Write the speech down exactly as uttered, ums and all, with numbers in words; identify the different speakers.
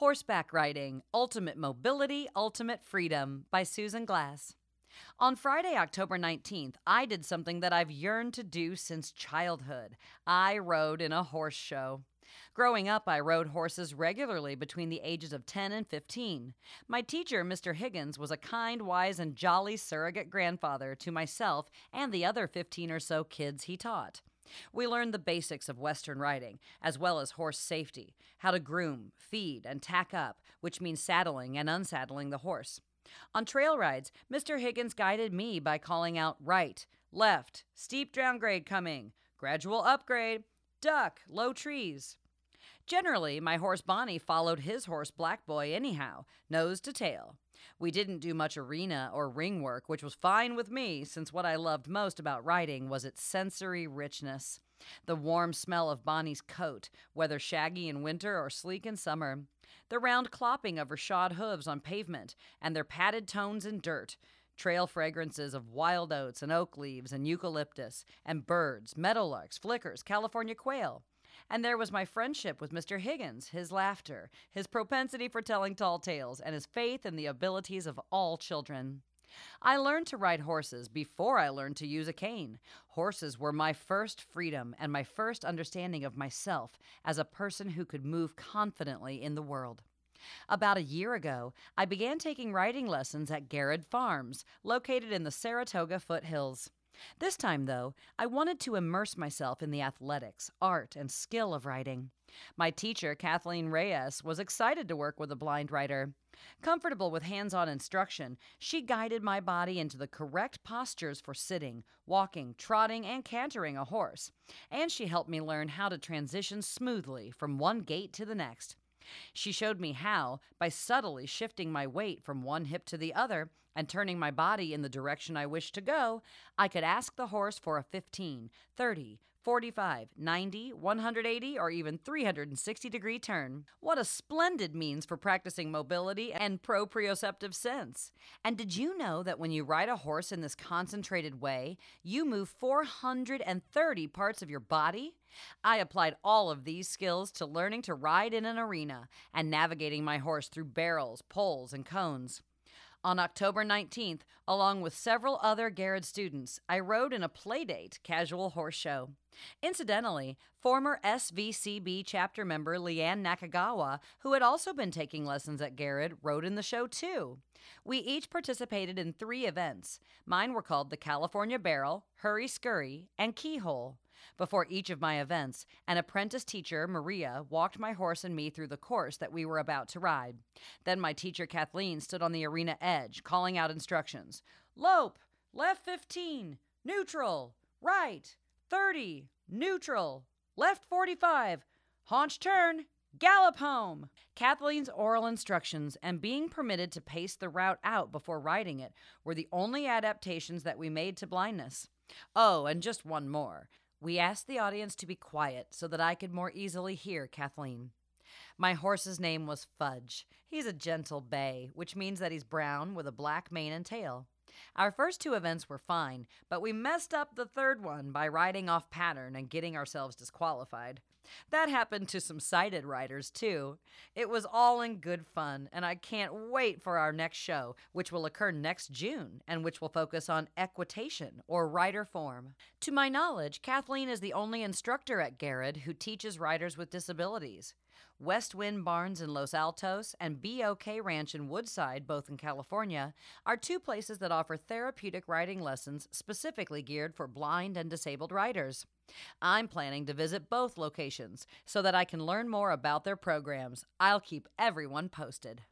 Speaker 1: Horseback Riding, Ultimate Mobility, Ultimate Freedom by Susan Glass. On Friday, October nineteenth, I did something that I've yearned to do since childhood. I rode in a horse show. Growing up, I rode horses regularly between the ages of ten and fifteen. My teacher, Mister Higgins, was a kind, wise, and jolly surrogate grandfather to myself and the other fifteen or so kids he taught. We learned the basics of Western riding, as well as horse safety, how to groom, feed, and tack up, which means saddling and unsaddling the horse. On trail rides, Mister Higgins guided me by calling out right, left, steep downgrade coming, gradual upgrade, duck, low trees. Generally, my horse Bonnie followed his horse Black Boy anyhow, nose to tail. We didn't do much arena or ring work, which was fine with me, since what I loved most about riding was its sensory richness. The warm smell of Bonnie's coat, whether shaggy in winter or sleek in summer. The round clopping of her shod hooves on pavement, and their padded tones in dirt. Trail fragrances of wild oats and oak leaves and eucalyptus, and birds, meadowlarks, flickers, California quail. And there was my friendship with Mister Higgins, his laughter, his propensity for telling tall tales, and his faith in the abilities of all children. I learned to ride horses before I learned to use a cane. Horses were my first freedom and my first understanding of myself as a person who could move confidently in the world. About a year ago, I began taking riding lessons at Garrod Farms, located in the Saratoga foothills. This time, though, I wanted to immerse myself in the athletics, art, and skill of riding. My teacher, Kathleen Reyes, was excited to work with a blind rider. Comfortable with hands-on instruction, she guided my body into the correct postures for sitting, walking, trotting, and cantering a horse. And she helped me learn how to transition smoothly from one gait to the next. She showed me how, by subtly shifting my weight from one hip to the other and turning my body in the direction I wished to go, I could ask the horse for a fifteen, thirty, forty-five, ninety, one hundred eighty, or even three hundred sixty degree turn. What a splendid means for practicing mobility and proprioceptive sense. And did you know that when you ride a horse in this concentrated way, you move four hundred thirty parts of your body? I applied all of these skills to learning to ride in an arena and navigating my horse through barrels, poles, and cones. On October nineteenth, along with several other Garrod students, I rode in a Playdate casual horse show. Incidentally, former S V C B chapter member Leanne Nakagawa, who had also been taking lessons at Garrod, rode in the show too. We each participated in three events. Mine were called the California Barrel, Hurry Scurry, and Keyhole. Before each of my events, an apprentice teacher, Maria, walked my horse and me through the course that we were about to ride. Then my teacher, Kathleen, stood on the arena edge, calling out instructions. Lope, left fifteen, neutral, right, thirty, neutral, left forty-five, haunch turn, gallop home. Kathleen's oral instructions and being permitted to pace the route out before riding it were the only adaptations that we made to blindness. Oh, and just one more. We asked the audience to be quiet so that I could more easily hear Kathleen. My horse's name was Fudge. He's a gentle bay, which means that he's brown with a black mane and tail. Our first two events were fine, but we messed up the third one by riding off pattern and getting ourselves disqualified. That happened to some sighted riders, too. It was all in good fun, and I can't wait for our next show, which will occur next June, and which will focus on equitation, or rider form. To my knowledge, Kathleen is the only instructor at Garrod who teaches riders with disabilities. West Wind Barns in Los Altos and B O K Ranch in Woodside, both in California, are two places that offer therapeutic riding lessons specifically geared for blind and disabled riders. I'm planning to visit both locations so that I can learn more about their programs. I'll keep everyone posted.